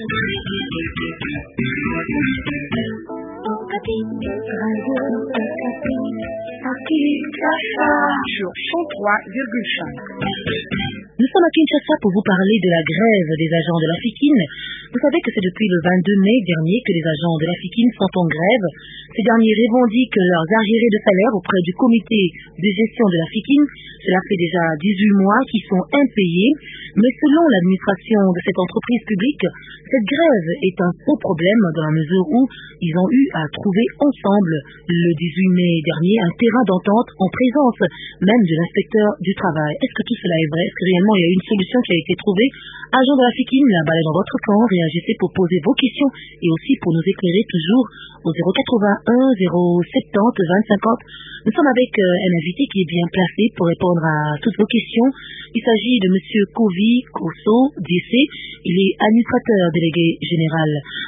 Sur 103,5. Nous sommes à Kinshasa pour vous parler de la grève des agents de la FIKIN. Vous savez que c'est depuis le 22 mai dernier que les agents de la FIKIN sont en grève. Ces derniers revendiquent leurs arriérés de salaire auprès du comité de gestion de la FIKIN. Cela fait déjà 18 mois qu'ils sont impayés. Mais selon l'administration de cette entreprise publique, cette grève est un faux problème dans la mesure où ils ont eu à trouver ensemble le 18 mai dernier un terrain d'entente en présence même de l'inspecteur du travail. Est-ce que tout cela est vrai? Est-ce que réellement il y a une solution qui a été trouvée? Agents de la FIKIN, la balle est dans votre camp. Réagissez pour poser vos questions et aussi pour nous éclairer toujours au 081 070 2050. Nous sommes avec un invité qui est bien placé pour répondre à toutes vos questions. Il s'agit de monsieur Kovi Kosso, DC. Il est administrateur délégué général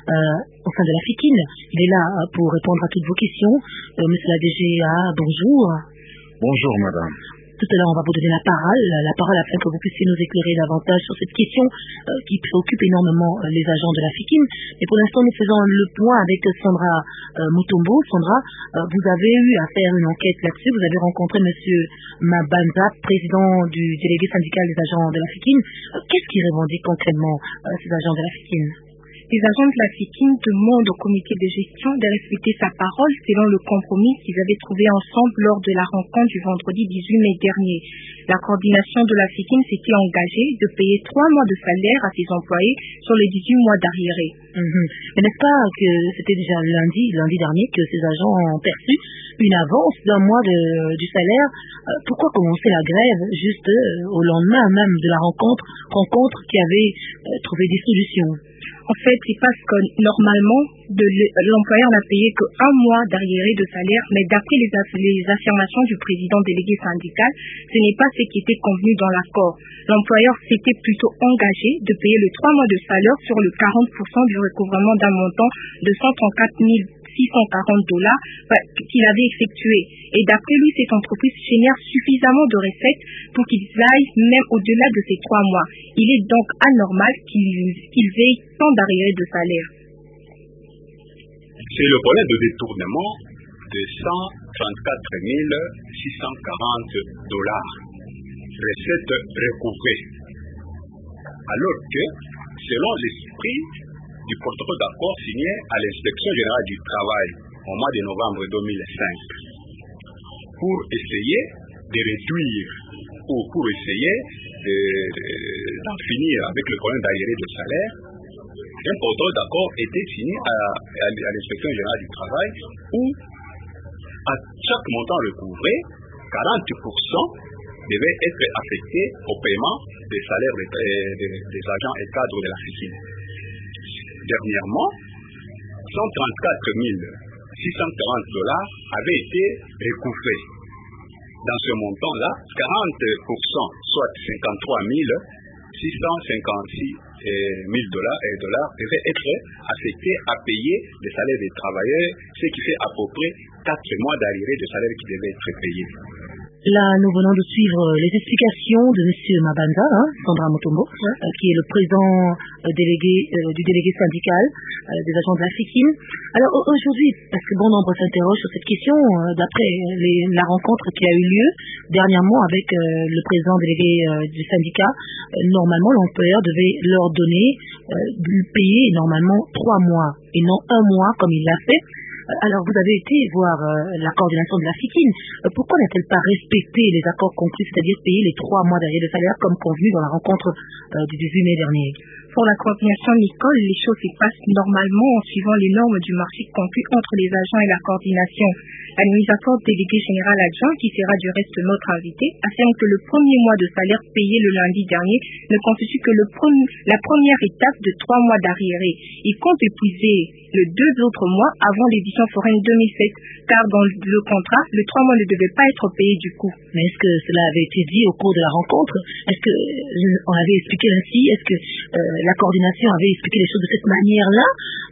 au sein de la FIKIN. Il est là pour répondre à toutes vos questions. Monsieur la DGA, bonjour. Bonjour madame. Tout à l'heure, on va vous donner la parole afin que vous puissiez nous éclairer davantage sur cette question qui préoccupe énormément les agents de la FIKIN. Mais pour l'instant, nous faisons le point avec Sandra Mutombo. Sandra, vous avez eu à faire une enquête là-dessus. Vous avez rencontré monsieur Mabanza, président du délégué syndical des agents de la FIKIN. Qu'est-ce qui revendique concrètement ces agents de la FIKIN? Les agents de la FIKIN demandent au comité de gestion de respecter sa parole selon le compromis qu'ils avaient trouvé ensemble lors de la rencontre du vendredi 18 mai dernier. La coordination de la FIKIN s'était engagée de payer 3 mois de salaire à ses employés sur les 18 mois d'arriérés. Mais n'est-ce pas que c'était déjà lundi dernier que ces agents ont perçu une avance d'un mois du salaire? Pourquoi commencer la grève juste au lendemain même de la rencontre qui avait trouvé des solutions? En fait, c'est parce que normalement, l'employeur n'a payé que 1 mois d'arriéré de salaire, mais d'après les affirmations du président délégué syndical, ce n'est pas ce qui était convenu dans l'accord. L'employeur s'était plutôt engagé de payer les 3 mois de salaire sur le 40% du recouvrement d'un montant de 134 640 $ qu'il avait effectué. Et d'après lui, cette entreprise génère suffisamment de recettes pour qu'ils aillent même au-delà de ces 3 mois. Il est donc anormal qu'ils veillent tant d'arriérés de salaire. C'est le problème de détournement de 134 640 $, recettes recouvrées. Alors que, selon l'esprit du protocole d'accord signé à l'inspection générale du travail au mois de novembre 2005, pour essayer de réduire ou pour essayer d'en finir avec le problème d'arriérés de salaire, un protocole d'accord était signé à l'inspection générale du travail où, à chaque montant recouvré, 40% devait être affecté au paiement des salaires des agents et cadres de la FIKIN. Dernièrement, 134 640 $ avaient été recouvrés. Dans ce montant-là, 40%, soit 53 656 $, devaient être affectés à payer les salaires des travailleurs, ce qui fait à peu près 4 mois d'arriérés de salaire qui devaient être payés. Là, nous venons de suivre les explications de M. Mabanza, Sandra Mutombo, qui est le président du délégué syndical des agents de la FIKIN. Alors aujourd'hui, parce que bon nombre s'interrogent sur cette question, d'après la rencontre qui a eu lieu dernièrement avec le président délégué du syndicat, normalement l'employeur devait leur donner, payer normalement 3 mois et non 1 mois comme il l'a fait. Alors, vous avez été voir la coordination de la FIKIN. Pourquoi n'a-t-elle pas respecté les accords conclus, c'est-à-dire payer les 3 mois d'arriérés de salaire comme convenu dans la rencontre du 18 mai dernier? Pour la coordination Nicole, les choses se passent normalement en suivant les normes du marché conclu entre les agents et la coordination. L'administrateur délégué général adjoint, qui sera du reste notre invité, affirme que le premier mois de salaire payé le lundi dernier ne constitue que la première étape de 3 mois d'arriérés. Il compte épuiser les 2 autres mois avant l'édition foraine 2007, car dans le contrat, les 3 mois ne devaient pas être payés du coup. Mais est-ce que cela avait été dit au cours de la rencontre? Est-ce que on avait expliqué ainsi? Est-ce que la coordination avait expliqué les choses de cette manière-là?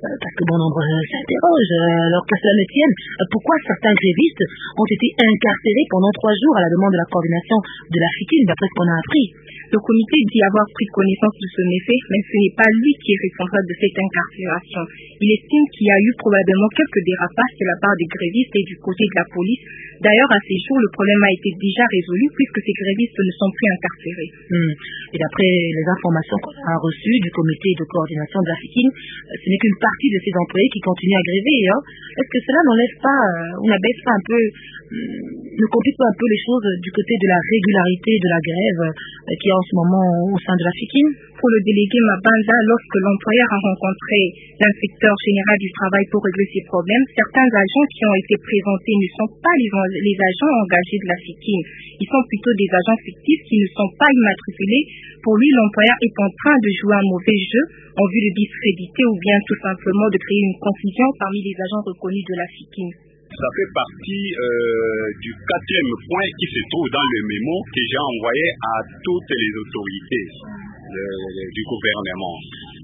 Parce que bon nombre s'interrogent, alors que cela ne tienne, pourquoi certains grévistes ont été incarcérés pendant 3 jours à la demande de la coordination de la FICIN, d'après ce qu'on a appris. Le comité dit avoir pris connaissance de ce méfait, mais ce n'est pas lui qui est responsable de cette incarcération. Il estime qu'il y a eu probablement quelques dérapages de la part des grévistes et du côté de la police. D'ailleurs, à ces jours, le problème a été déjà résolu puisque ces grévistes ne sont plus incarcérés. Et d'après les informations qu'on a reçues du comité de coordination de la FICIN, ce n'est qu'une partie de ces employés qui continuent à gréver. Est-ce que cela n'enlève pas, ou n'abaisse pas un peu, ne complique pas un peu les choses du côté de la régularité de la grève qu'il y a en ce moment au sein de la FICIN? Pour le délégué Mabanda, lorsque l'employeur a rencontré l'inspecteur général du travail pour régler ces problèmes, certains agents qui ont été présentés ne sont pas les agents engagés de la FICIN. Ils sont plutôt des agents fictifs qui ne sont pas immatriculés. Pour lui, l'employeur est en train de jouer un mauvais jeu en vue de discréditer ou bien tout simplement de créer une confusion parmi les agents reconnus de la FICIN. Ça fait partie du 4e point qui se trouve dans le mémo que j'ai envoyé à toutes les autorités du gouvernement.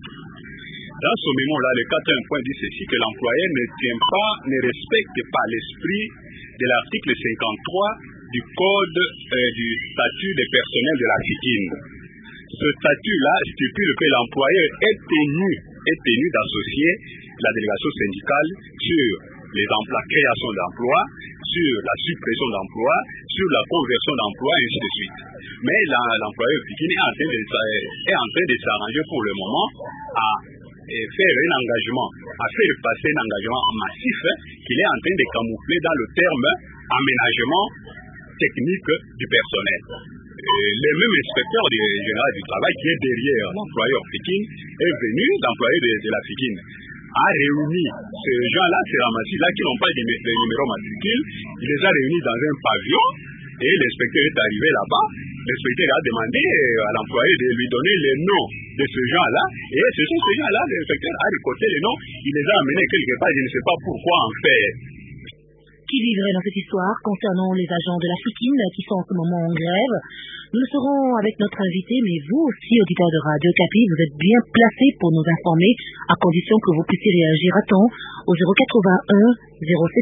Dans ce mémo-là, le 4e point dit ceci, que l'employeur ne respecte pas l'esprit de l'article 53 du Code du statut des personnels de la FICIN. Ce statut-là stipule que l'employeur est tenu d'associer la délégation syndicale sur la création d'emplois, sur la suppression d'emplois, sur la conversion d'emplois, et ainsi de suite. Mais l'employeur FICIN est en train de s'arranger pour le moment à faire un engagement, à faire passer un engagement massif qu'il est en train de camoufler dans le terme aménagement technique du personnel. Le même inspecteur général du travail qui est derrière l'employeur FICIN est venu, l'employeur de la FICIN a réuni ces gens-là, ces ramassis-là qui n'ont pas de numéro matricule, il les a réunis dans un pavillon et l'inspecteur est arrivé là-bas. L'inspecteur a demandé à l'employé de lui donner les noms de ces gens-là et ce sont ces gens-là, l'inspecteur a récolté les noms, il les a amenés quelque part, je ne sais pas pourquoi en fait. Qui vivrait dans cette histoire concernant les agents de la FICIN qui sont en ce moment en grève? Nous le saurons avec notre invité, mais vous aussi, auditeurs de Radio Okapi, vous êtes bien placés pour nous informer, à condition que vous puissiez réagir à temps au 081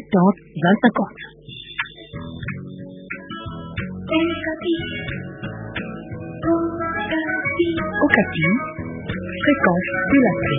070 2050. Okapi, fréquence de la paix.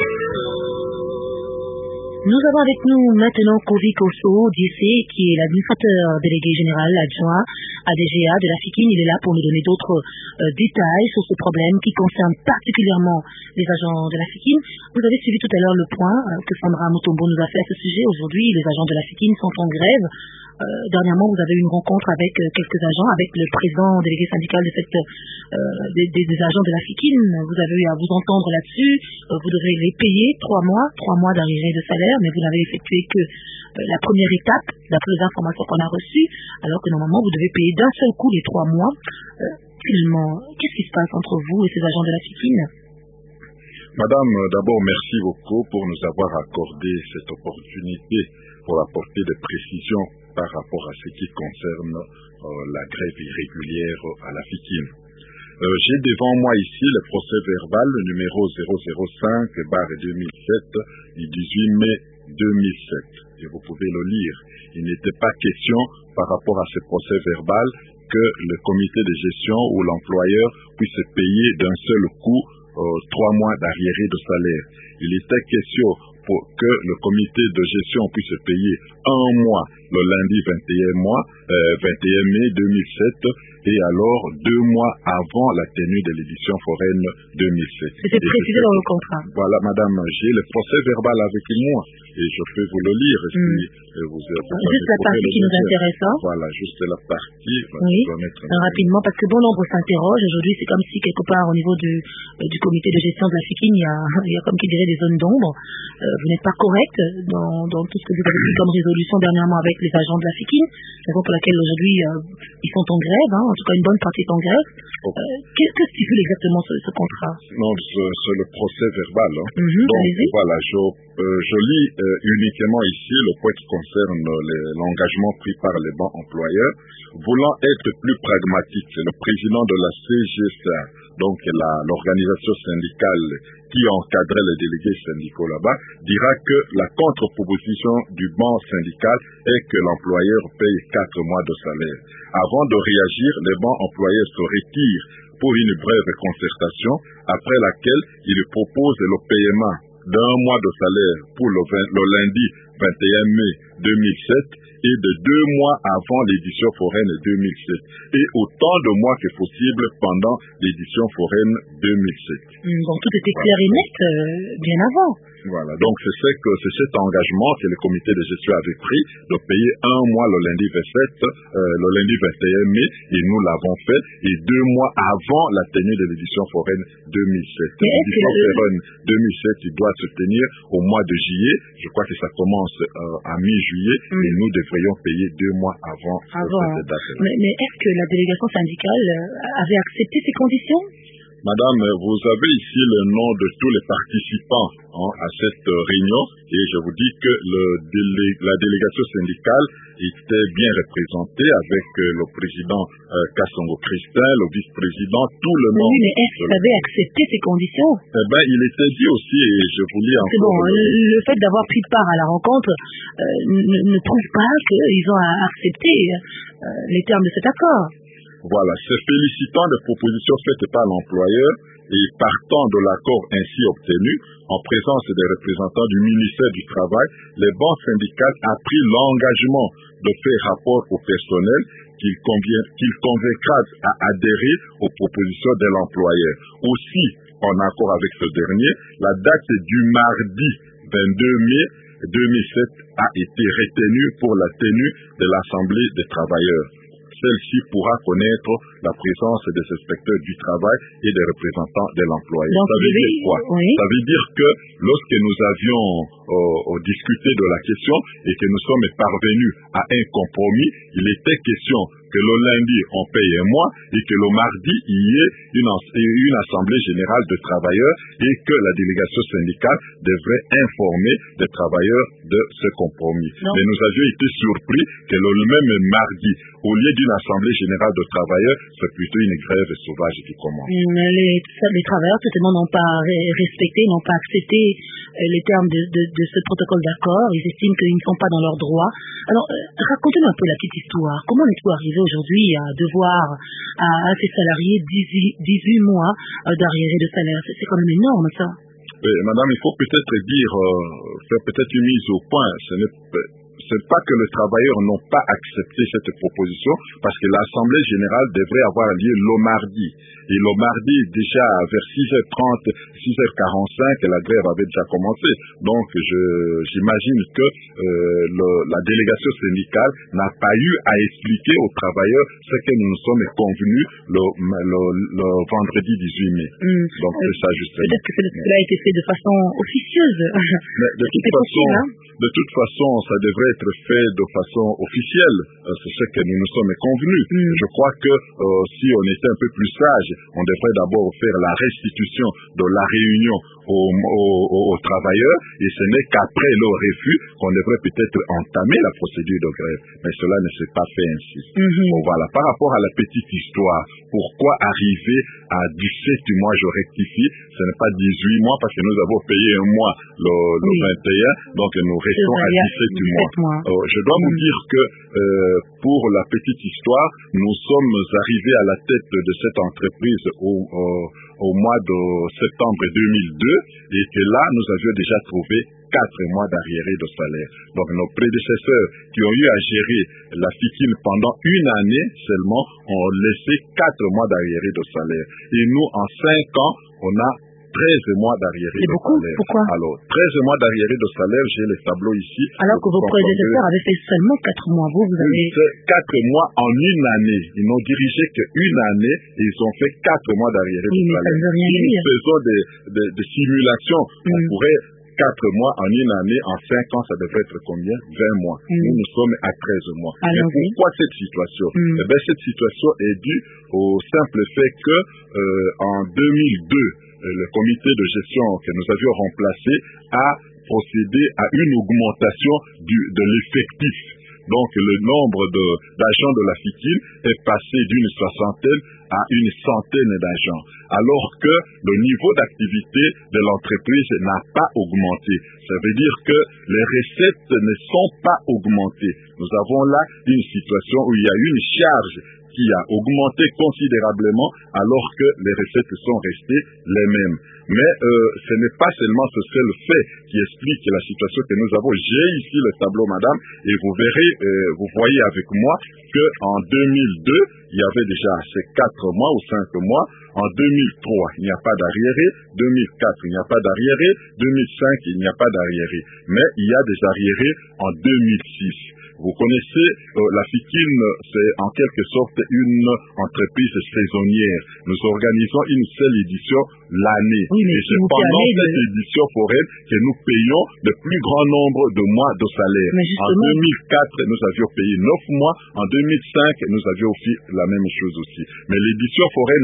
Nous avons avec nous maintenant Kovi Koso, DC, qui est l'administrateur délégué général adjoint ADGA de la FICIN. Il est là pour nous donner d'autres détails sur ce problème qui concerne particulièrement les agents de la FICIN. Vous avez suivi tout à l'heure le point que Sandra Mutombo nous a fait à ce sujet. Aujourd'hui, les agents de la FICIN sont en grève. Dernièrement, vous avez eu une rencontre avec quelques agents, avec le président délégué syndical de des agents de la FICIN. Vous avez eu à vous entendre là-dessus. Vous devrez les payer 3 mois d'arrivée de salaire, mais vous n'avez effectué que la première étape, d'après les informations qu'on a reçues, alors que normalement, vous devez payer d'un seul coup les 3 mois. Finalement, qu'est-ce qui se passe entre vous et ces agents de la FICIN? Madame, d'abord, merci beaucoup pour nous avoir accordé cette opportunité pour apporter des précisions par rapport à ce qui concerne la grève irrégulière à la FICIN. J'ai devant moi ici le procès verbal numéro 005/2007 du 18 mai 2007. Et vous pouvez le lire. Il n'était pas question par rapport à ce procès verbal que le comité de gestion ou l'employeur puisse payer d'un seul coup 3 mois d'arriéré de salaire. Il était question pour que le comité de gestion puisse payer 1 mois le lundi 21 mai 2007 et alors 2 mois avant la tenue de l'édition foraine 2007. C'était précisé dans le contrat. Voilà, madame, j'ai le procès verbal avec moi et je peux vous le lire. Juste la partie qui nous intéresse. Voilà, juste la partie. Oui, rapidement, parce que bon nombre s'interroge. Aujourd'hui, c'est comme si quelque part au niveau du comité de gestion de la FICIN, il y a comme qui dirait des zones d'ombre. Vous n'êtes pas correct dans tout ce que vous avez pris comme résolution dernièrement avec les agents de la FICIN, raison pour laquelle aujourd'hui ils sont en grève, en tout cas une bonne partie est en grève. Que stipule exactement ce contrat? Non, c'est le procès verbal. Donc voilà, je lis uniquement ici le point qui concerne l'engagement pris par les bancs employeurs. Voulant être plus pragmatique, le président de la CGSA donc l'organisation syndicale qui encadrait les délégués syndicaux là-bas, dira que la contre-proposition du banc syndical est que l'employeur paye 4 mois de salaire. Avant de réagir, les bancs employeurs se retirent pour une brève concertation, après laquelle ils proposent le paiement d'un mois de salaire pour le lundi 21 mai 2007 et de 2 mois avant l'édition foraine 2007 et autant de mois que possible pendant l'édition foraine 2007. Donc tout était clair et net bien avant. Voilà, donc c'est cet engagement que le comité de gestion avait pris de payer 1 mois le lundi 21 mai, et nous l'avons fait, et 2 mois avant la tenue de l'édition foraine 2007. L'édition foraine 2007, il doit se tenir au mois de juillet, je crois que ça commence à mi-juillet, et nous devrions payer 2 mois avant cette date. Mais est-ce que la délégation syndicale avait accepté ces conditions? Madame, vous avez ici le nom de tous les participants à cette réunion et je vous dis que la délégation syndicale était bien représentée avec le président Kassongo Christin, le vice-président, tout le monde. Oui, mais est-ce que vous avez accepté ces conditions? Il était dit aussi, et je vous lis encore... C'est bon, le fait d'avoir pris part à la rencontre ne prouve pas qu'ils ont accepté les termes de cet accord. Voilà, se félicitant des propositions faites par l'employeur et partant de l'accord ainsi obtenu, en présence des représentants du ministère du Travail, les banques syndicales a pris l'engagement de faire rapport au personnel qu'il convaincra à adhérer aux propositions de l'employeur. Aussi, en accord avec ce dernier, la date du mardi 22 mai 2007 a été retenue pour la tenue de l'Assemblée des travailleurs. Celle-ci pourra connaître la présence des inspecteurs du travail et des représentants de l'employeur. Ça veut dire quoi? Oui. Ça veut dire que lorsque nous avions discuté de la question et que nous sommes parvenus à un compromis, il était question que le lundi on paye un mois et que le mardi il y ait une assemblée générale de travailleurs et que la délégation syndicale devrait informer les travailleurs de ce compromis. Non. Mais nous avions été surpris que le même mardi, au lieu d'une assemblée générale de travailleurs, c'est plutôt une grève sauvage qui commence. Les travailleurs certainement n'ont pas respecté, n'ont pas accepté les termes de ce protocole d'accord. Ils estiment qu'ils ne sont pas dans leurs droits. Alors, racontez-nous un peu la petite histoire. Comment êtes-vous arrivé aujourd'hui à devoir à ces salariés 18 mois d'arriérés de salaire? C'est quand même énorme, ça. Madame, il faut peut-être faire peut-être une mise au point. C'est pas que les travailleurs n'ont pas accepté cette proposition, parce que l'Assemblée générale devrait avoir lieu le mardi. Et le mardi, déjà vers 6h30, 6h45, la grève avait déjà commencé. Donc, j'imagine que la délégation syndicale n'a pas eu à expliquer aux travailleurs ce que nous nous sommes convenus le vendredi 18 mai. Donc, c'est ça justement. Peut-être que cela a été fait de façon officieuse. Mais de toute façon, ça devrait être fait de façon officielle. C'est ce que nous nous sommes convenus. Je crois que si on était un peu plus sage, on devrait d'abord faire la restitution de la réunion aux travailleurs, et ce n'est qu'après leur refus qu'on devrait peut-être entamer la procédure de grève. Mais cela ne s'est pas fait ainsi. Bon, voilà. Par rapport à la petite histoire, pourquoi arriver à 17 mois, je rectifie, ce n'est pas 18 mois parce que nous avons payé un mois le 21, donc nous restons à 17 mois. Je dois vous dire que pour la petite histoire, nous sommes arrivés à la tête de cette entreprise au mois de septembre 2002 et que là, nous avions déjà trouvé 4 mois d'arriéré de salaire. Donc nos prédécesseurs qui ont eu à gérer la FICIN pendant une année seulement ont laissé 4 mois d'arriéré de salaire. Et nous, en 5 ans, on a 13 mois d'arriéré de salaire. Pourquoi? Alors, 13 mois d'arriéré de salaire, j'ai les tableaux ici. Alors que vos prédécesseurs avaient fait seulement 4 mois. Vous avez fait 4 mois en une année. Ils n'ont dirigé qu'une année et ils ont fait 4 mois d'arriéré de salaire. Ça ne veut rien dire. Si nous faisons des simulations, on pourrait 4 mois en une année, en 5 ans, ça devrait être combien? 20 mois. Nous sommes à 13 mois. Mais pourquoi cette situation? Cette situation est due au simple fait que en 2002, le comité de gestion que nous avions remplacé a procédé à une augmentation de l'effectif. Donc le nombre d'agents de la FICIN est passé d'une soixantaine à une centaine d'agents, alors que le niveau d'activité de l'entreprise n'a pas augmenté. Ça veut dire que les recettes ne sont pas augmentées. Nous avons là une situation où il y a une charge qui a augmenté considérablement alors que les recettes sont restées les mêmes. Mais ce n'est pas seulement ce seul fait qui explique la situation que nous avons. J'ai ici le tableau, madame, et vous verrez, vous voyez avec moi qu'en 2002, il y avait déjà ces 4 mois ou 5 mois. En 2003, il n'y a pas d'arriéré. 2004, il n'y a pas d'arriéré. 2005, il n'y a pas d'arriéré. Mais il y a des arriérés en 2006. Vous connaissez, la FICIN, c'est en quelque sorte une entreprise saisonnière. Nous organisons une seule édition l'année. Oui, et c'est pendant cette édition foraine que nous payons le plus grand nombre de mois de salaire. En 2004, nous avions payé 9 mois. En 2005, nous avions aussi la même chose aussi. Mais l'édition foraine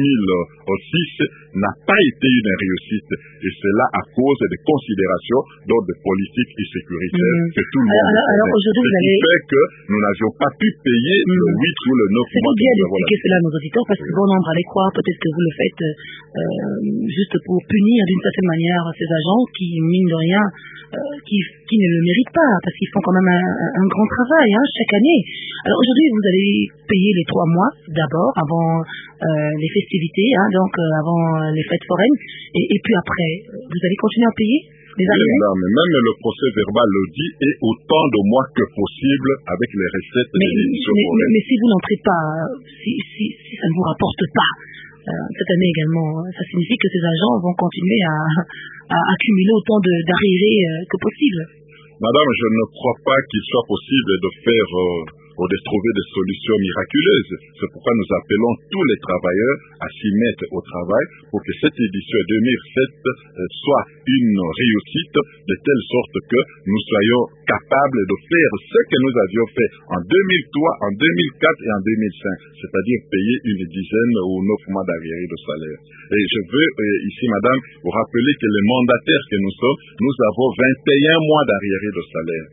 2006 n'a pas été une réussite. Et c'est là à cause des considérations d'ordre politique et sécuritaire que tout le monde alors aujourd'hui, ce qui fait que nous n'avions pas pu payer le 8 ou le 9 mois. C'est bien d'expliquer cela à nos auditeurs parce que bon nombre allaient croire peut-être que vous le faites juste pour punir d'une certaine manière ces agents qui, mine de rien, qui ne le méritent pas parce qu'ils font quand même un grand travail chaque année. Alors aujourd'hui, vous allez payer les 3 mois d'abord, avant les festivités, donc avant les fêtes foraines, et puis après, vous allez continuer à payer les arriérés? Non, mais même le procès verbal le dit, et autant de mois que possible avec les recettes de l'édition foraine. Mais si vous n'entrez pas, si ça ne vous rapporte pas, cette année également, ça signifie que ces agents vont continuer à accumuler autant d'arriérés que possible. Madame, je ne crois pas qu'il soit possible de faire ou de trouver des solutions miraculeuses. C'est pourquoi nous appelons tous les travailleurs à s'y mettre au travail pour que cette édition 2007 soit une réussite de telle sorte que nous soyons capables de faire ce que nous avions fait en 2003, en 2004 et en 2005, c'est-à-dire payer une dizaine ou 9 mois d'arriérés de salaire. Et je veux ici, madame, vous rappeler que les mandataires que nous sommes, nous avons 21 mois d'arriérés de salaire.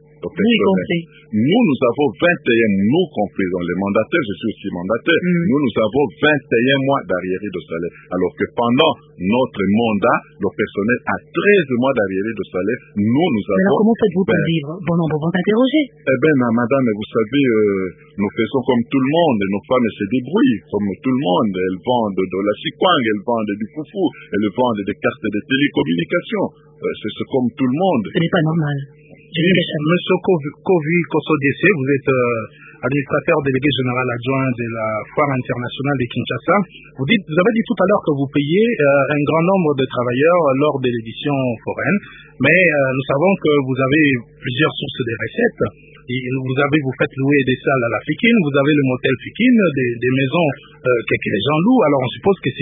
Nous avons 21, nous compris dans les mandataires, je suis aussi mandataire, nous avons 21 mois d'arriérés de salaire, alors que pendant notre mandat, le personnel a 13 mois d'arriérés de salaire, nous avons... Alors comment faites-vous pour vivre? Bon nombre vont interroger. Eh bien, madame, vous savez, nous faisons comme tout le monde, nos femmes se débrouillent comme tout le monde, elles vendent de la cikwang, elles vendent du foufou, elles vendent des cartes de télécommunication, c'est comme tout le monde. Ce n'est pas normal. Monsieur Kovi Kosodese, vous êtes administrateur délégué général adjoint de la Foire internationale de Kinshasa. Vous avez dit tout à l'heure que vous payez un grand nombre de travailleurs lors de l'édition foraine, mais nous savons que vous avez plusieurs sources de recettes. Et vous faites louer des salles à la FICIN, vous avez le motel FICIN, des maisons que les gens louent. Alors on suppose que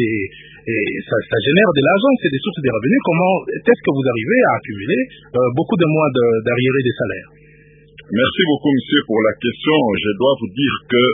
ça génère de l'argent, c'est des sources de revenus. Comment est-ce que vous arrivez à accumuler beaucoup de mois d'arriérés des salaires? Merci beaucoup, monsieur, pour la question. Je dois vous dire que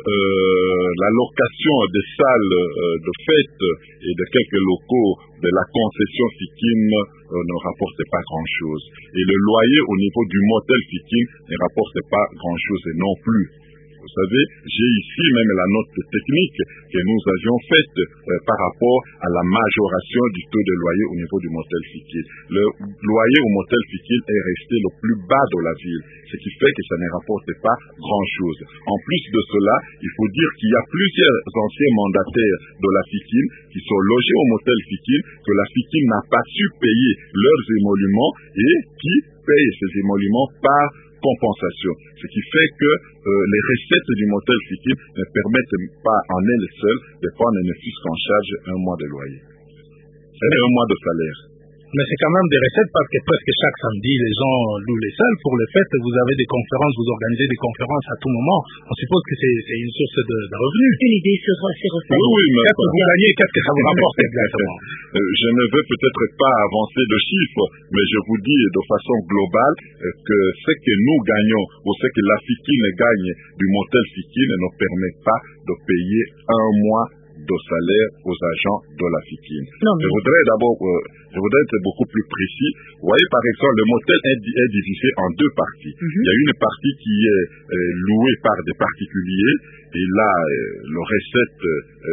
la location des salles de fête et de quelques locaux de la concession FICIN ne rapporte pas grand-chose. Et le loyer au niveau du motel FICIN ne rapporte pas grand-chose non plus. Vous savez, j'ai ici même la note technique que nous avions faite par rapport à la majoration du taux de loyer au niveau du motel FICIN. Le loyer au motel FICIN est resté le plus bas de la ville, ce qui fait que ça ne rapporte pas grand-chose. En plus de cela, il faut dire qu'il y a plusieurs anciens mandataires de la FICIN qui sont logés au motel FICIN, que la FICIN n'a pas su payer leurs émoluments et qui payent ces émoluments par compensation. Ce qui fait que les recettes du motel FICIN ne permettent pas en elles seules de prendre ne fût-ce qu'en charge un mois de loyer. C'est un mois de salaire. Mais c'est quand même des recettes parce que presque chaque samedi, les gens louent les salles. Pour le fait, vous avez des conférences, vous organisez des conférences à tout moment. On suppose que c'est une source de revenus. Une idée sur ces recettes. Oui, mais qu'est-ce que vous gagnez, qu'est-ce que ça vous rapporte exactement? Je ne veux peut-être pas avancer de chiffres, mais je vous dis de façon globale que ce que nous gagnons ou ce que la FICIN gagne du motel FICIN ne nous permet pas de payer un mois de salaire aux agents de la FICIN. Non, mais... Je voudrais être beaucoup plus précis. Vous voyez, par exemple, le motel est divisé en deux parties. Il y a une partie qui est louée par des particuliers, et là, les recettes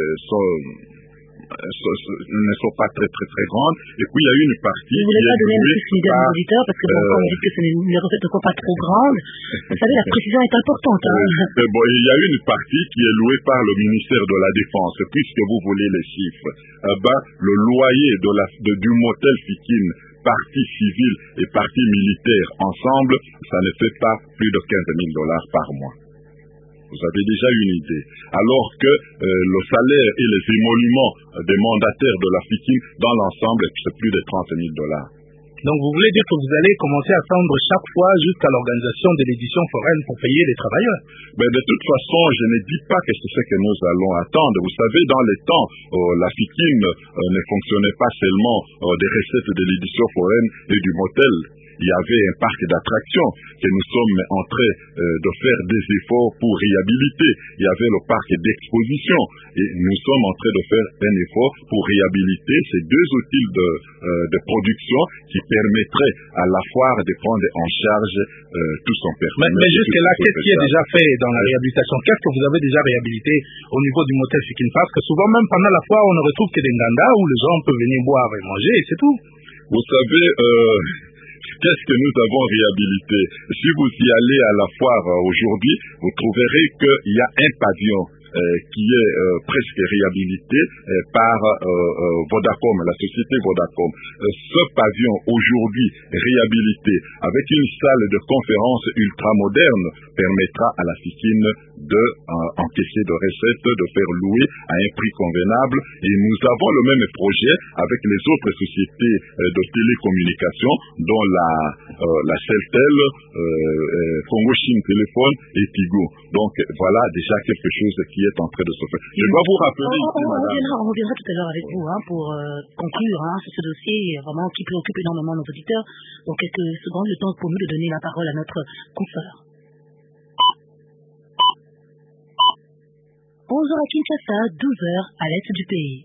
ne sont pas très grandes. Et puis, il y a une partie qui est louée par... auditeurs, parce que quand on dit que les recettes ne sont pas trop grandes, vous savez, la précision est importante. Bon, il y a une partie qui est louée par le ministère de la Défense, puisque vous voulez les chiffres. Le loyer du motel FICIN, partie civile et partie militaire ensemble, ça ne fait pas plus de $15,000 par mois. Vous avez déjà une idée. Alors que le salaire et les émoluments des mandataires de la FICIN, dans l'ensemble, c'est plus de $30,000. Donc vous voulez dire que vous allez commencer à tendre chaque fois jusqu'à l'organisation de l'édition foraine pour payer les travailleurs? Mais de toute façon, je ne dis pas que c'est ce que nous allons attendre. Vous savez, dans les temps, la FICIN ne fonctionnait pas seulement des recettes de l'édition foraine et du motel. Il y avait un parc d'attractions que nous sommes en train de faire des efforts pour réhabiliter. Il y avait le parc d'exposition et nous sommes en train de faire un effort pour réhabiliter ces deux outils de production qui permettraient à la foire de prendre en charge tout son personnel. Mais jusque-là, qu'est-ce qui est déjà fait dans la réhabilitation? Qu'est-ce que vous avez déjà réhabilité au niveau du motel FICIN? Parce que souvent, même pendant la foire, on ne retrouve que des ngandas où les gens peuvent venir boire et manger et c'est tout. Vous savez... Qu'est-ce que nous avons réhabilité? Si vous y allez à la foire aujourd'hui, vous trouverez qu'il y a un pavillon qui est presque réhabilité par Vodacom, la société Vodacom. Ce pavillon aujourd'hui réhabilité avec une salle de conférence ultramoderne permettra à la FICIN d'encaisser de recettes, de faire louer à un prix convenable. Et nous avons le même projet avec les autres sociétés de télécommunications, dont la Celtel, Congo Chine Téléphone et Tigo. Donc voilà déjà quelque chose qui est en train de se faire. Je dois vous rappeler... On reviendra tout à l'heure avec vous pour conclure sur ce dossier vraiment qui préoccupe énormément nos auditeurs. Donc quelques secondes, le temps pour nous de donner la parole à notre consoeur. 11h à Kinshasa, 12h à l'est du pays.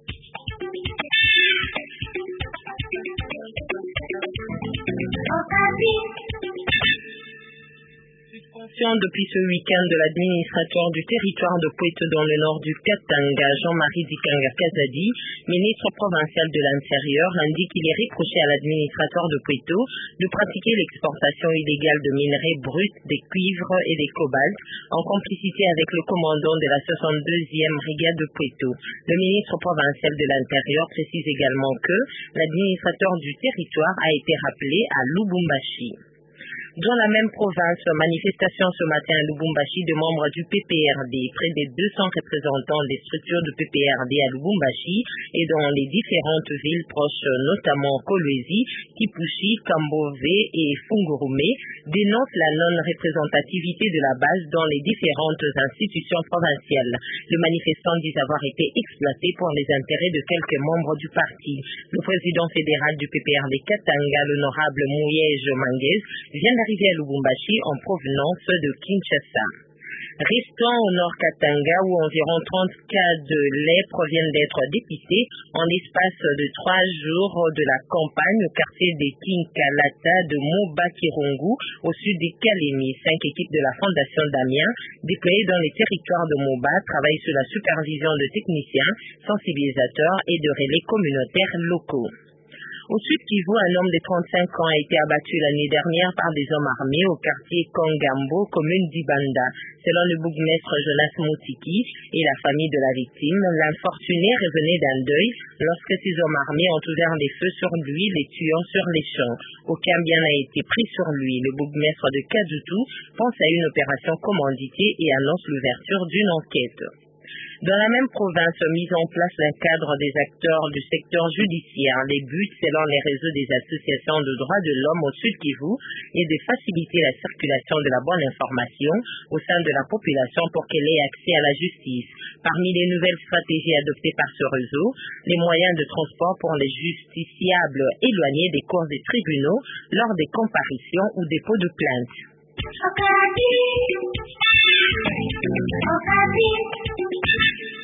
Depuis ce week-end de l'administrateur du territoire de Pweto dans le nord du Katanga, Jean-Marie Dikanga Kazadi, ministre provincial de l'Intérieur, indique qu'il est reproché à l'administrateur de Pweto de pratiquer l'exportation illégale de minerais bruts, des cuivres et des cobaltes en complicité avec le commandant de la 62e brigade de Pweto. Le ministre provincial de l'Intérieur précise également que l'administrateur du territoire a été rappelé à Lubumbashi. Dans la même province, manifestation ce matin à Lubumbashi de membres du PPRD. Près de 200 représentants des structures de PPRD à Lubumbashi et dans les différentes villes proches, notamment Kolwezi, Kipushi, Kambove et Fungurume, dénoncent la non-représentativité de la base dans les différentes institutions provinciales. Les manifestants disent avoir été exploités pour les intérêts de quelques membres du parti. Le président fédéral du PPRD Katanga, l'honorable Mouyej Manguez, vient d'arriver à Lubumbashi en provenance de Kinshasa. Restons au nord Katanga où environ 30 cas de lait proviennent d'être dépistés en l'espace de 3 jours de la campagne au quartier des Kinkalata de Moba-Kirungu au sud des Kalemi. 5 équipes de la Fondation Damien déployées dans les territoires de Moba travaillent sous la supervision de techniciens, sensibilisateurs et de relais communautaires locaux. Au Sud Kivu, un homme de 35 ans a été abattu l'année dernière par des hommes armés au quartier Kongambo, commune d'Ibanda. Selon le bourgmestre Jonas Moutiki et la famille de la victime, l'infortuné revenait d'un deuil lorsque ces hommes armés ont ouvert des feux sur lui, les tuant sur les champs. Aucun bien n'a été pris sur lui. Le bourgmestre de Kadutu pense à une opération commanditée et annonce l'ouverture d'une enquête. Dans la même province, mise en place un cadre des acteurs du secteur judiciaire. Les buts, selon les réseaux des associations de droits de l'homme au Sud Kivu, est de faciliter la circulation de la bonne information au sein de la population pour qu'elle ait accès à la justice. Parmi les nouvelles stratégies adoptées par ce réseau, les moyens de transport pour les justiciables éloignés des cours des tribunaux lors des comparaisons ou dépôts de plaintes.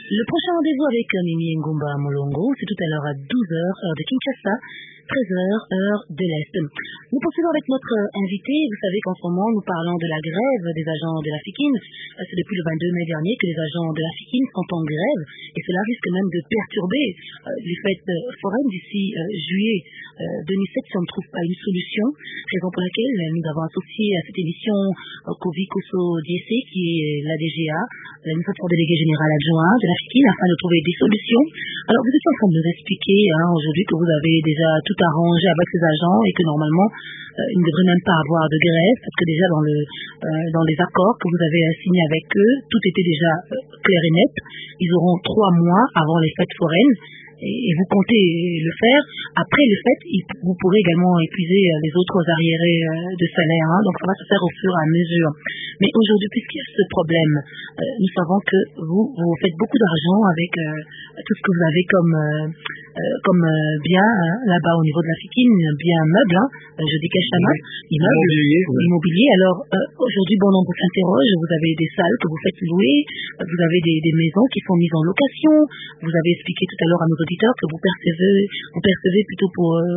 Le prochain rendez-vous avec Mimi Ngumba Molongo, c'est tout à l'heure à 12h, heure de Kinshasa, 13h, heure de l'Est. Nous poursuivons avec notre invité. Vous savez qu'en ce moment, nous parlons de la grève des agents de la FIKIN. C'est depuis le 22 mai dernier que les agents de la FIKIN sont en grève et cela risque même de perturber les fêtes foraines d'ici juillet 2007 si on ne trouve pas une solution. Raison pour laquelle nous avons associé à cette émission Kovi Koso DC, qui est la DGA, l'administrateur délégué général adjoint de la FIKIN, afin de trouver des solutions. Alors, vous êtes en train de nous expliquer aujourd'hui que vous avez déjà tout arrangé avec ces agents et que normalement, ils ne devraient même pas avoir de grève parce que déjà dans les accords que vous avez signés avec eux, tout était déjà clair et net. Ils auront 3 mois avant les fêtes foraines. Et vous comptez le faire. Après le fait, vous pourrez également épuiser les autres arriérés de salaire. Donc ça va se faire au fur et à mesure. Mais aujourd'hui, puisqu'il y a ce problème, nous savons que vous faites beaucoup d'argent avec tout ce que vous avez comme bien là-bas au niveau de la FIKIN, bien meuble, je dis Kachama, immobilier. Alors aujourd'hui, bon nombre s'interroge. Vous avez des salles que vous faites louer, vous avez des maisons qui sont mises en location. Vous avez expliqué tout à l'heure à nos auditeurs que vous percevez plutôt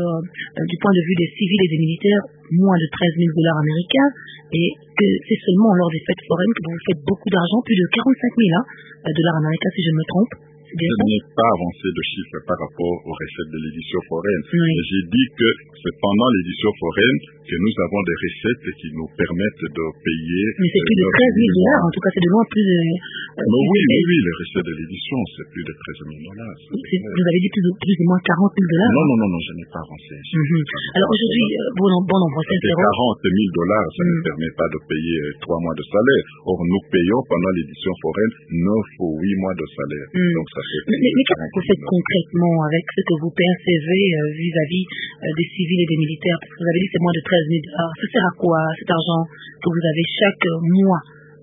du point de vue des civils et des militaires moins de $13,000 américains et que c'est seulement lors des fêtes foraines que vous faites beaucoup d'argent, plus de $45,000 américains si je ne me trompe. Je n'ai pas avancé de chiffres par rapport aux recettes de l'édition foraine. Oui. J'ai dit que c'est pendant l'édition foraine que nous avons des recettes qui nous permettent de payer. Mais c'est plus de $13,000, en tout cas c'est de loin plus. Oui, les recettes de l'édition, c'est plus de $13,000. Vous avez dit plus ou moins $40,000. Non, je n'ai pas avancé. Alors aujourd'hui, bon nombre s'interroge. $40,000, ça ne permet pas de payer 3 mois de salaire. Or, nous payons pendant l'édition foraine 9 ou 8 mois de salaire. Donc, ça fait mais qu'est-ce que vous faites concrètement avec ce que vous percevez vis-à-vis des civils et des militaires? Parce que vous avez dit que c'est moins de $13,000. Ça sert à quoi cet argent que vous avez chaque mois?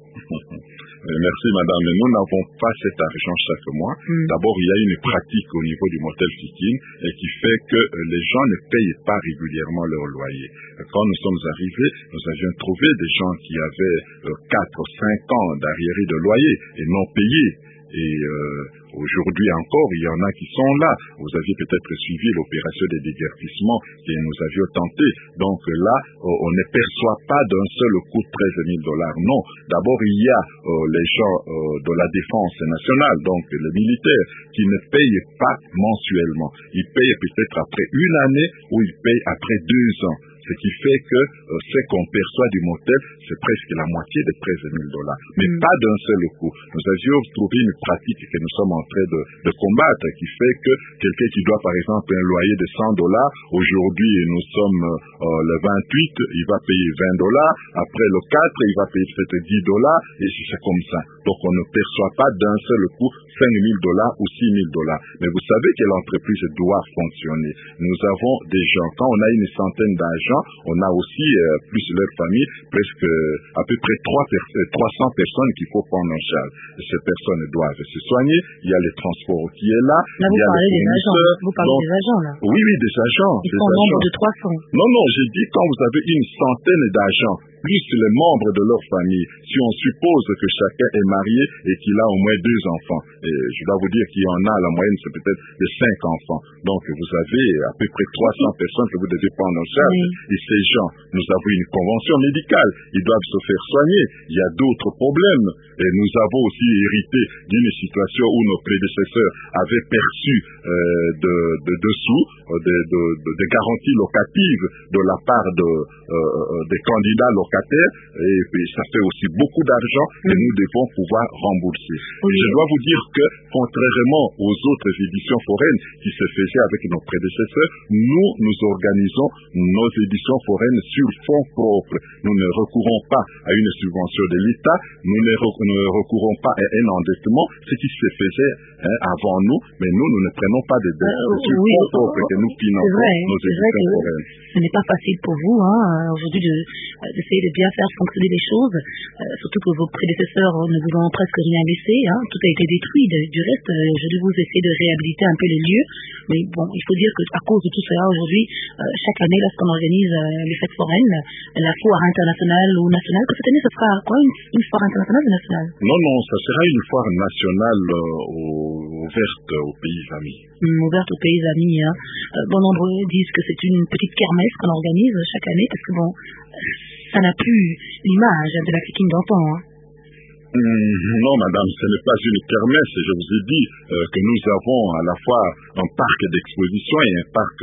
Merci madame, mais nous n'avons pas cet argent chaque mois. D'abord, il y a une pratique au niveau du motel FIKIN qui fait que les gens ne payent pas régulièrement leur loyer. Quand nous sommes arrivés, nous avions trouvé des gens qui avaient 4 ou 5 ans d'arriérés de loyer et non payés. Et aujourd'hui encore, il y en a qui sont là. Vous aviez peut-être suivi l'opération des déguerpissements que nous avions tenté. Donc là, on ne perçoit pas d'un seul coup $13,000. Non. D'abord, il y a les gens de la défense nationale, donc les militaires, qui ne payent pas mensuellement. Ils payent peut-être après une année ou ils payent après 2 ans. Ce qui fait que ce qu'on perçoit du motel, c'est presque la moitié de $13,000. Mais pas d'un seul coup. Nous avions trouvé une pratique que nous sommes en train de combattre, qui fait que quelqu'un qui doit par exemple un loyer de $100, aujourd'hui nous sommes le 28, il va payer $20, après le 4, il va payer peut-être $10, et c'est comme ça. Donc on ne perçoit pas d'un seul coup $5,000 ou $6,000. Mais vous savez que l'entreprise doit fonctionner. Nous avons des gens, quand on a une centaine d'agents, on a aussi, plus leur famille, presque à peu près 300 personnes qu'il faut prendre en charge. Ces personnes doivent se soigner, il y a le transport qui est là. Là, vous parlez des agents. Vous parlez des agents, là. Oui, des agents. Ils sont au nombre de 300. Non, j'ai dit quand vous avez une centaine d'agents, plus les membres de leur famille, si on suppose que chacun est marié et qu'il a au moins 2 enfants, et je dois vous dire qu'il y en a, la moyenne c'est peut-être de 5 enfants. Donc vous avez à peu près 300 personnes que vous devez prendre en charge. Et ces gens, nous avons une convention médicale, ils doivent se faire soigner. Il y a d'autres problèmes. Et nous avons aussi hérité d'une situation où nos prédécesseurs avaient perçu de sous, de garanties locatives de la part des candidats locataires, et puis ça fait aussi beaucoup d'argent et nous devons pouvoir rembourser. Je dois vous dire que, contrairement aux autres éditions foraines qui se faisaient avec nos prédécesseurs, nous organisons nos éditions foraines sur fonds propres. Nous ne recourons pas à une subvention de l'État, nous ne recourons pas à un endettement, ce qui se faisait avant nous, mais nous ne prenons pas de dette. C'est sur fonds propres que nous finançons nos éditions foraines. Ce n'est pas facile pour vous aujourd'hui d'essayer de bien faire fonctionner les choses, surtout que vos prédécesseurs ne vous ont presque rien laissé, hein, tout a été détruit. Du reste, aujourd'hui vous essayez de réhabiliter un peu les lieux, mais bon, il faut dire qu'à cause de tout cela, aujourd'hui, chaque année, lorsqu'on organise les fêtes foraines, la foire internationale ou nationale, que cette année, ce sera quoi, une foire internationale ou nationale? Non, ça sera une foire nationale ouverte aux pays amis. Ouverte aux pays amis, hein. Bon nombre disent que c'est une petite kermesse qu'on organise chaque année, parce que bon, ça n'a plus l'image de la Fikine d'antan, hein. Non, madame, ce n'est pas une kermesse. Je vous ai dit que nous avons à la fois un parc d'exposition et un parc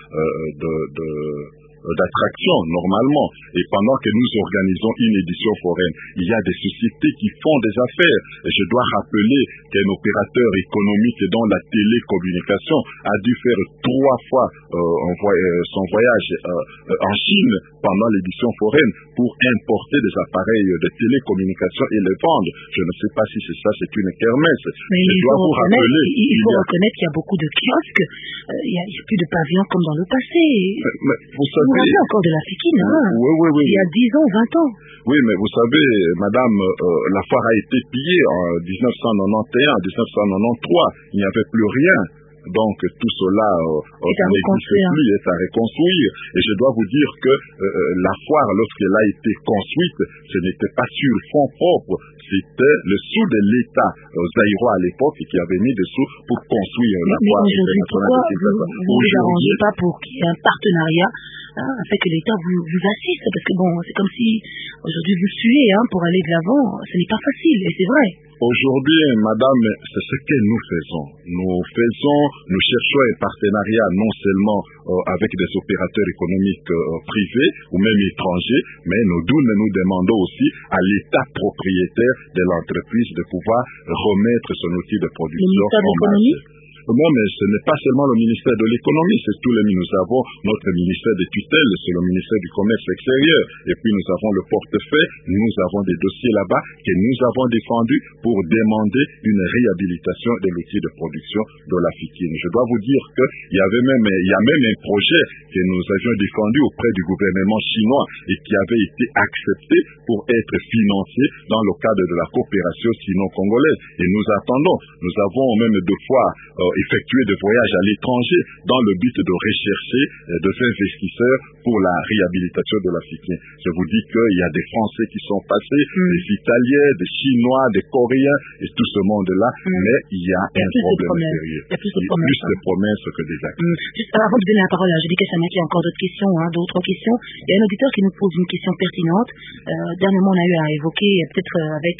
d'attraction normalement, et pendant que nous organisons une édition foraine, il y a des sociétés qui font des affaires. Et je dois rappeler qu'un opérateur économique dans la télécommunication a dû faire 3 fois son voyage en Chine pendant l'édition foraine pour importer des appareils de télécommunication et les vendre. Je ne sais pas si c'est ça, c'est une kermesse. Mais il faut reconnaître qu'il y a beaucoup de kiosques, il n'y a plus de pavillons comme dans le passé. Mais vous savez, vous avez encore de la Fikine, hein? Oui. Il y a 10 ans, 20 ans. Oui, mais vous savez, madame, la foire a été pillée en 1991, 1993. Il n'y avait plus rien. Donc tout cela n'existe plus, est à reconstruire. Et je dois vous dire que la foire, lorsqu'elle a été construite, ce n'était pas sur fonds propres, c'était le sous de l'État zaïrois à l'époque qui avait mis des sous pour construire la foire. Mais pourquoi vous ne vous arrangez pas pour qu'il y ait un partenariat, hein, afin que l'État vous assiste? Parce que bon, c'est comme si aujourd'hui vous suez, hein, pour aller de l'avant. Ce n'est pas facile, et c'est vrai. Aujourd'hui, madame, c'est ce que nous faisons. Nous cherchons un partenariat non seulement avec des opérateurs économiques privés ou même étrangers, mais nous demandons aussi à l'État propriétaire de l'entreprise de pouvoir remettre son outil de production en marché. Non, mais ce n'est pas seulement le ministère de l'économie, c'est tout nous avons notre ministère des tutelles, c'est le ministère du commerce extérieur, et puis nous avons le portefeuille, nous avons des dossiers là-bas que nous avons défendus pour demander une réhabilitation de l'outil de production de la Fikine. Je dois vous dire qu'il y a même un projet que nous avions défendu auprès du gouvernement chinois et qui avait été accepté pour être financé dans le cadre de la coopération sino-congolaise. Et nous attendons, nous avons même 2 fois effectuer des voyages à l'étranger dans le but de rechercher des investisseurs pour la réhabilitation de la Fikine. Je vous dis qu'il y a des Français qui sont passés, des Italiens, des Chinois, des Coréens et tout ce monde-là, mais il y a un problème sérieux. Il y a plus de promesses que des actes. Juste avant de donner la parole à Judika Chamaki, il y a encore d'autres questions, hein, 2 ou 3 questions. Il y a un auditeur qui nous pose une question pertinente. Dernièrement, on a eu à évoquer, peut-être avec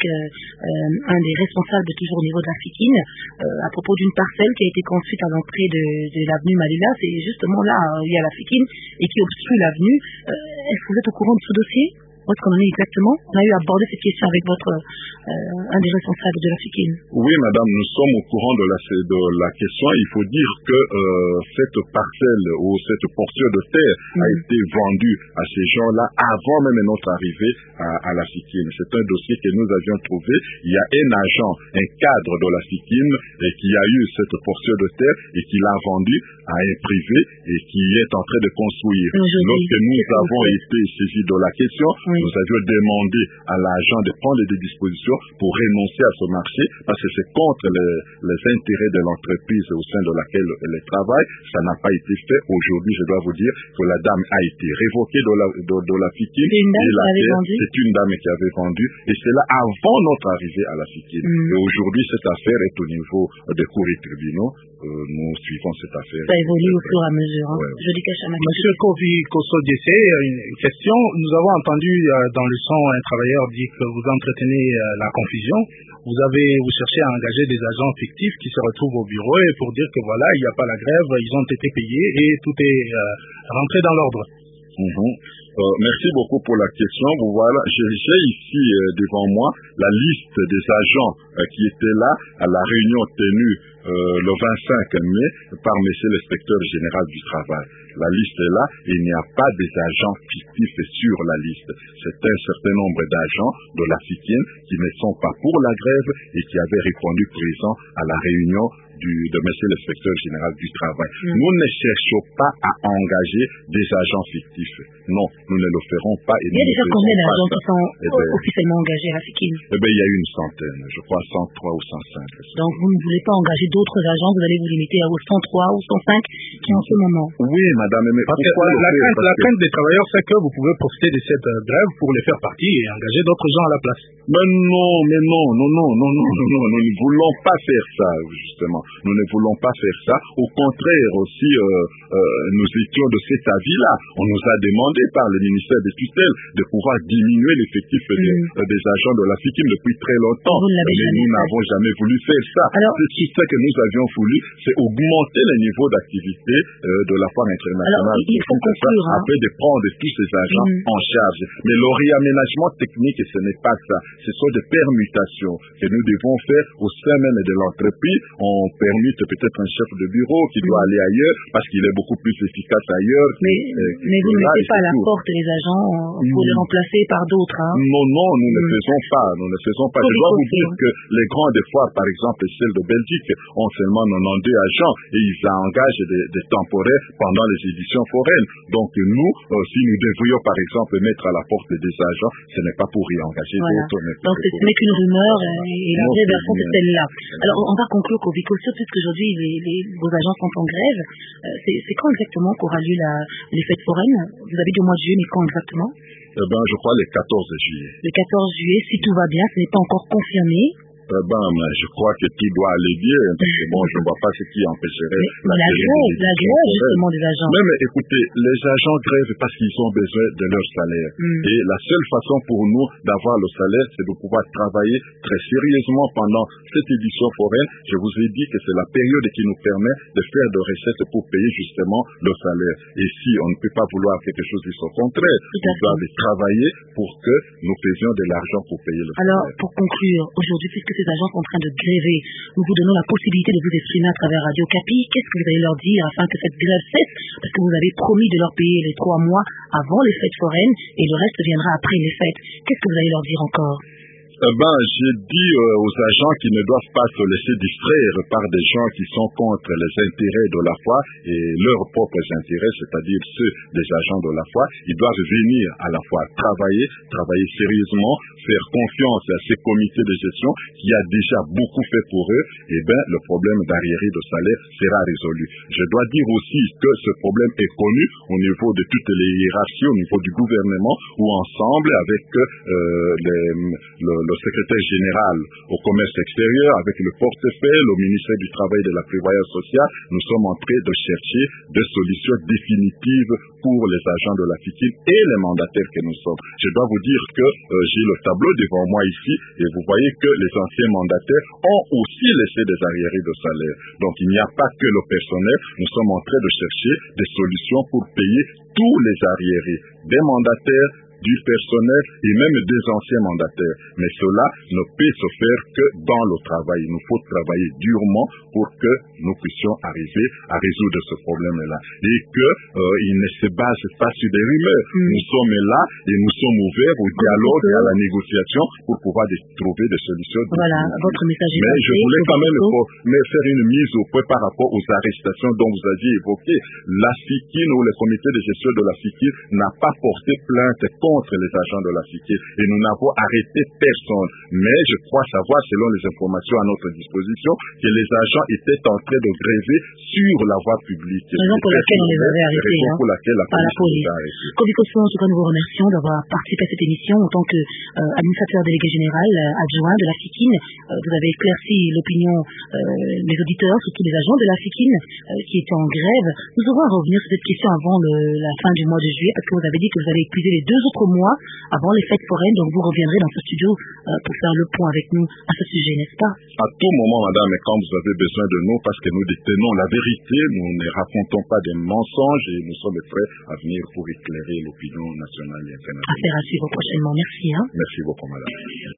un des responsables toujours au niveau de la Fikine, à propos d'une parcelle qui a été construite à l'entrée de l'avenue Malila. C'est justement là où il y a la Fikine et qui obstrue l'avenue. Est-ce que vous êtes au courant de ce dossier? Où est-ce qu'on en est exactement? On a eu à aborder cette question avec un des responsables de la Fikine. Oui, madame, nous sommes au courant de la question. Il faut dire que cette parcelle ou cette portion de terre a été vendue à ces gens-là avant même notre arrivée à la Fikine. C'est un dossier que nous avions trouvé. Il y a un agent, un cadre de la Fikine qui a eu cette portion de terre et qui l'a vendue à un privé et qui est en train de construire. Lorsque nous avons été saisis de la question, nous avions demandé à l'agent de prendre des dispositions pour renoncer à ce marché parce que c'est contre les intérêts de l'entreprise au sein de laquelle elle travaille. Ça n'a pas été fait. Aujourd'hui, je dois vous dire que la dame a été révoquée de la Fikine. C'est une dame qui avait vendu et c'est là avant notre arrivée à la Fikine. Et aujourd'hui, cette affaire est au niveau des cours et tribunaux. Nous suivons cette affaire. Ça évolue au fur et à mesure. Hein. Ouais. Monsieur Kofi Kosso-Diessé, une question. Nous avons entendu dans le son un travailleur dit que vous entretenez la confusion. Vous cherchez à engager des agents fictifs qui se retrouvent au bureau et pour dire que voilà, il n'y a pas la grève, ils ont été payés et tout est rentré dans l'ordre. Merci beaucoup pour la question. Voilà, j'ai ici devant moi la liste des agents qui étaient là à la réunion tenue le 25 mai par monsieur l'inspecteur général du travail. La liste est là et il n'y a pas des agents fictifs sur la liste. C'est un certain nombre d'agents de la Fikine qui ne sont pas pour la grève et qui avaient répondu présent à la réunion de monsieur l'inspecteur général du travail. Nous ne cherchons pas à engager des agents fictifs. Non, nous ne le ferons pas. Et il y a déjà combien d'agents qui sont officiellement engagés à la FIKIN? Il y a une centaine, je crois 103 ou 105. Donc vous ne voulez pas engager d'autres agents, vous allez vous limiter aux 103 ou 105 qui en ce moment? Oui, madame, mais parce que la crainte des travailleurs, c'est que vous pouvez profiter de cette grève pour les faire partir et engager d'autres gens à la place. Mais non, nous ne voulons pas faire ça, justement. Nous ne voulons pas faire ça. Au contraire, aussi, nous étions de cet avis-là. On nous a demandé par le ministère des tutelles de pouvoir diminuer l'effectif des agents de la FIKIN depuis très longtemps. Mais nous n'avons jamais voulu faire ça. Tout ce que nous avions voulu, c'est augmenter le niveau d'activité de la foire internationale. Il faut conclure, afin de prendre tous ces agents en charge. Mais le réaménagement technique, ce n'est pas ça. Ce sont des permutations que nous devons faire au sein même de l'entreprise. On permute peut-être un chef de bureau qui doit aller ailleurs parce qu'il est beaucoup plus efficace ailleurs. Mais vous ne mettez pas à la porte les agents pour les remplacer par d'autres. Non, nous ne faisons pas. Je dois vous dire que les grandes foires, par exemple celle de Belgique, ont seulement 92 agents et ils engagent des temporaires pendant les éditions foraines. Donc nous, si nous devrions par exemple mettre à la porte des agents, ce n'est pas pour y engager d'autres. Donc ce n'est qu'une rumeur et la vraie version c'est celle-là. Alors on va conclure Covicoso puisqu'aujourd'hui vos agents sont en grève. C'est quand exactement qu'aura lieu les fêtes foraines? Vous avez dit au mois de juillet, mais quand exactement? Je crois le 14 juillet. Le 14 juillet, si tout va bien, ce n'est pas encore confirmé. Je crois que tout doit aller bien, parce que je ne vois pas ce qui empêcherait la grève justement des agents. Mais écoutez, les agents grèvent parce qu'ils ont besoin de leur salaire. Et la seule façon pour nous d'avoir le salaire, c'est de pouvoir travailler très sérieusement pendant cette édition foraine. Je vous ai dit que c'est la période qui nous permet de faire de recettes pour payer justement le salaire. Et si on ne peut pas vouloir quelque chose de son contraire, nous devons travailler pour que nous faisions de l'argent pour payer le salaire. Alors, pour conclure, aujourd'hui, puisque ces agents sont en train de gréver, nous vous donnons la possibilité de vous exprimer à travers Radio Capi. Qu'est-ce que vous allez leur dire afin que cette grève cesse? Parce que vous avez promis de leur payer les 3 mois avant les fêtes foraines et le reste viendra après les fêtes. Qu'est-ce que vous allez leur dire encore? J'ai dit aux agents qui ne doivent pas se laisser distraire par des gens qui sont contre les intérêts de la foire et leurs propres intérêts, c'est-à-dire ceux des agents de la foire. Ils doivent venir à la foire travailler sérieusement, faire confiance à ces comités de gestion qui a déjà beaucoup fait pour eux. Le problème d'arriérés de salaire sera résolu. Je dois dire aussi que ce problème est connu au niveau de toutes les hiérarchies, au niveau du gouvernement, où ensemble avec le secrétaire général au commerce extérieur, avec le portefeuille, au ministère du Travail et de la Prévoyance sociale, nous sommes en train de chercher des solutions définitives pour les agents de la FIKIN et les mandataires que nous sommes. Je dois vous dire que j'ai le tableau devant moi ici et vous voyez que les anciens mandataires ont aussi laissé des arriérés de salaire. Donc il n'y a pas que le personnel, nous sommes en train de chercher des solutions pour payer tous les arriérés, des mandataires, du personnel et même des anciens mandataires. Mais cela ne peut se faire que dans le travail. Il nous faut travailler durement pour que nous puissions arriver à résoudre ce problème-là. Et qu'il ne se base pas sur des rumeurs. Nous sommes là et nous sommes ouverts au dialogue et à la négociation pour pouvoir trouver des solutions. Voilà, votre message est Mais je voulais quand même faire une mise au point par rapport aux arrestations dont vous aviez évoqué. La FIKIN ou le comité de gestion de la FIKIN n'a pas porté plainte contre les agents de la FIKIN et nous n'avons arrêté personne. Mais je crois savoir, selon les informations à notre disposition, que les agents étaient en train de gréver sur la voie publique. Raison pour laquelle on les avait arrêtés. Raison pour laquelle la police les a arrêtés. Covicoso, en tout cas, nous vous remercions d'avoir participé à cette émission en tant qu'administrateur délégué général adjoint de la FIKIN. Vous avez éclairci l'opinion des auditeurs, surtout des agents de la FIKIN qui étaient en grève. Nous aurons à revenir sur cette question avant la fin du mois de juillet parce que vous avez dit que vous allez épuiser les 2 autres mois avant les fêtes foraines, donc vous reviendrez dans ce studio pour faire le point avec nous à ce sujet, n'est-ce pas? À tout moment, madame, et quand vous avez besoin de nous, parce que nous détenons la vérité, nous ne racontons pas des mensonges et nous sommes prêts à venir pour éclairer l'opinion nationale et internationale. Affaire à suivre prochainement. Merci. Merci beaucoup, madame.